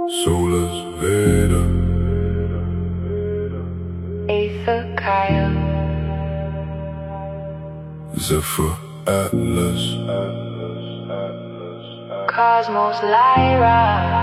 Soulless Veda, Aether Kyle, Zephyr Atlas, Cosmos Lyra.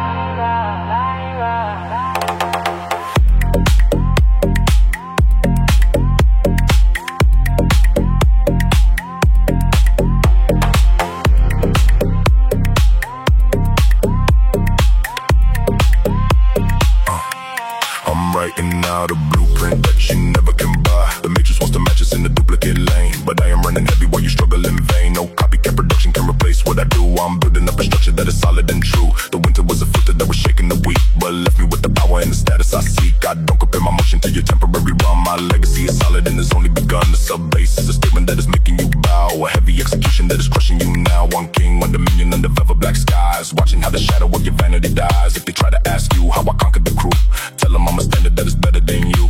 I'm writing out a blueprint that you never can buy. The matrix wants to match us in a duplicate lane, but I am running heavy while you struggle in vain. No copycat production can replace what I do. I'm building up a structure that is solid and true. The winter was a filter that was shaking the weak, but left me with the power and the status I seek. I don't compare my motion to your temporary run. My legacy is solid and it's only begun. The sub-bass is a statement that is making you bow. A heavy execution that is crushing you now. One king, 1 dominion under velvet black skies. Watching how the shadow of your vanity dies. If they try to ask you how I conquered the crew, tell them I'm a standard that is better than you.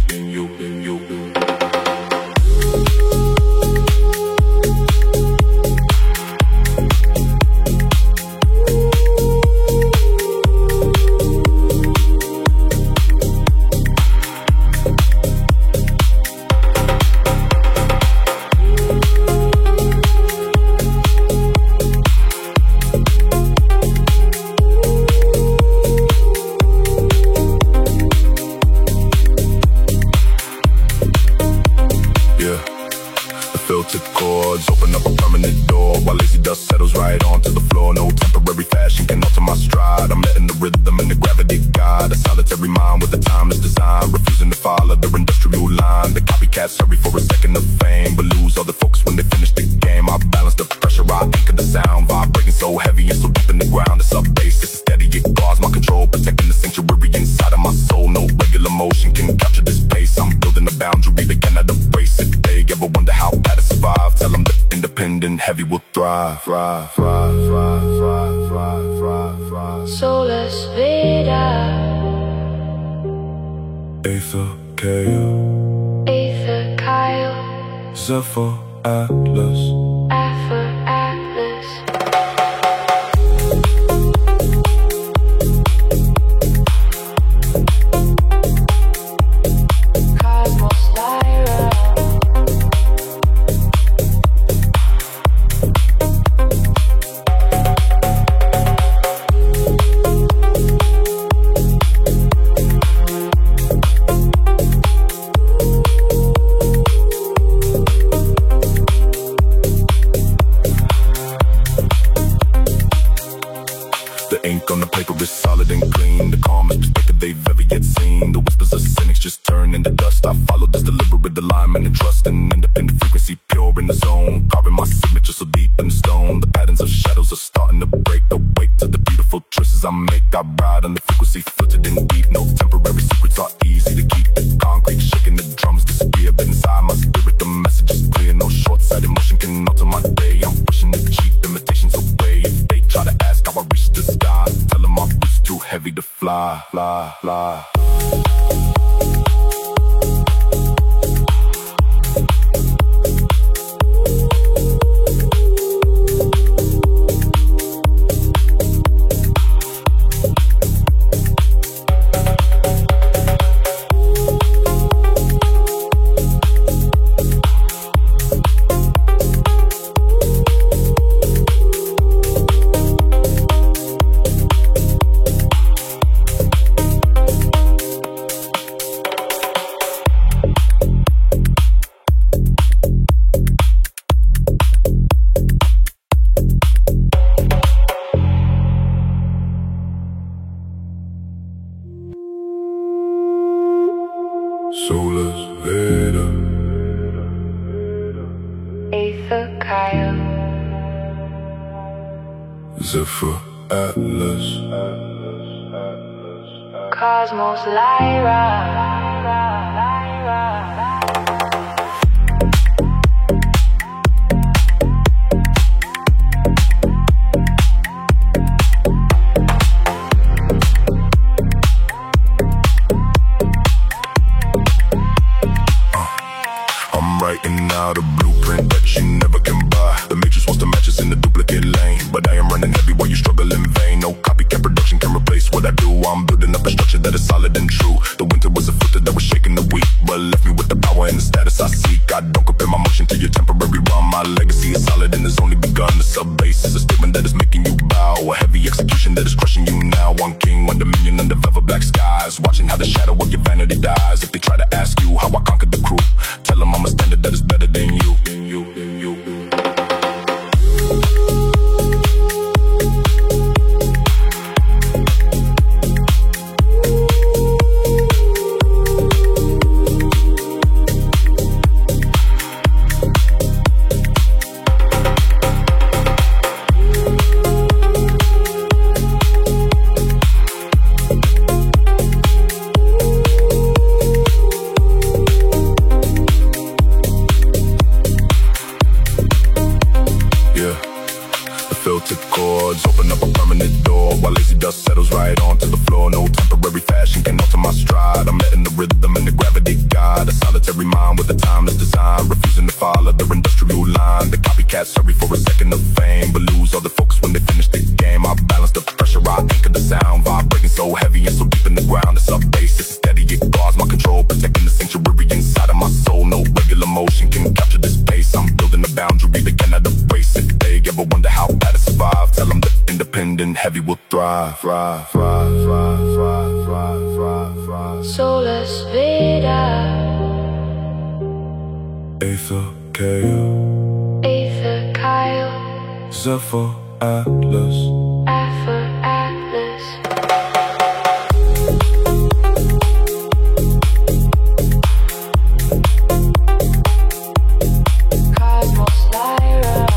Filtered chords open up a permanent door, while lazy dust settles right onto the floor. No temporary fashion can alter my stride. I'm letting the rhythm and the gravity guide a solitary mind with a timeless design, refusing to follow the industrial line. The copycats hurry for a second of fame, but lose all the focus when they finish the game. I balance the pressure, I anchor the sound, vibrating so heavy and so deep in the ground. The sub-bass is steady, it guards my control, protecting the sanctuary inside of my soul. No regular motion can capture this pace. I'm building a boundary they cannot embrace. If they ever wonder how bad I survive, tell them that independent heavy will thrive. Soulless Veda, Aether Kyle, Aether Kyle, Zephyr Atlas, Aether Atlas. Cosmos Lyra. The ink on the paper is solid and clean, the calmest perspective they've ever yet seen. The whispers of cynics just turn into dust. I follow this deliberate alignment and trust, an independent frequency pure in the zone, carving my signature so deep in stone. The patterns of shadows are starting to break. Awake to the beautiful choices I make. I ride on the frequency filtered in deep. No temporary secrets are easy to keep. The concrete shaking, the drums disappear, but inside my spirit the message is clear. No short-sighted motion can alter my day. I'm pushing the cheap imitations away. If they try to ask how I reach the sky, tell them my roots too heavy to fly. Soulless Veda, Aether Kyle, Zephyr Atlas, Cosmos Lyra. writing out a blueprint that you never can buy. The matrix wants to match us in the duplicate lane, but I am running heavy while you struggle in vain. No copycat production can replace what I do. I'm building flow, a heavy execution that is crushing you now. One king, one dominion under velvet black skies. Watching how the shadow of your vanity dies. If they try to ask you how I conquered the crew, tell them I'm a standard that is better than you. Filtered chords open up a permanent door, while lazy dust settles right onto the floor. No temporary fashion can alter my stride. I'm letting the rhythm and the gravity guide a solitary mind with a timeless design, refusing to follow the industrial line. The copycats hurry for a second of fame, but lose all the focus when they finish the game. I balance the pressure, I anchor the sound, vibrating so heavy and so deep in the ground. It's up bass, it's steady, it guards my control, protecting the sanctuary inside of my soul. No regular motion can capture this pace. I'm building a boundary they cannot erase. If they ever wonder how bad I survive, tell them that independent heavy will thrive. Solus Veda, Aether Kale, Aether Kyle, Zephyr Atlas, Aether Atlas, Cosmos Lyra,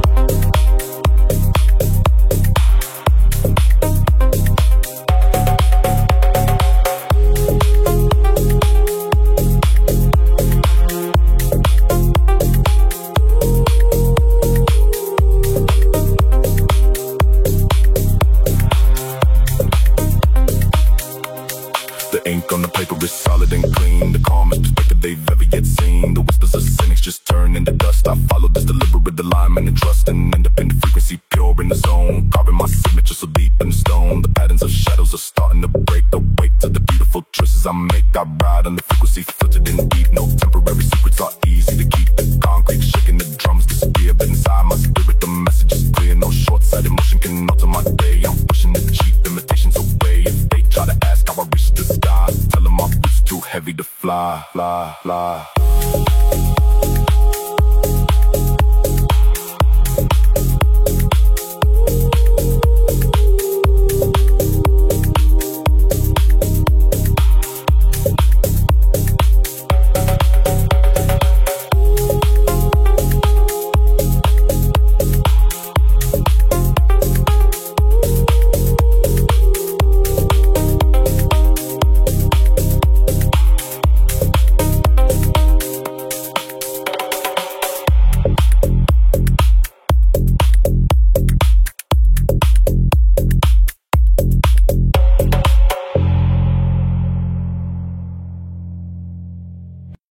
the ink on the paper is solid and clean, the calmest perspective they've ever yet seen. The whispers of cynics just turn into dust. I follow this deliberate alignment and trust, an independent frequency pure in the zone, carving my signature so deep in the stone. The patterns of shadows are starting to break, the weight of the beautiful choices I make. I ride on the frequency filtered in deep. No temporary secrets are easy to keep. The concrete shaking, the drums disappear, but inside my spirit the message is clear. No short-sighted motion can alter my day. I'm pushing the cheap imitations away. If they try to ask how I reach the sky, tell them my roots too heavy to fly.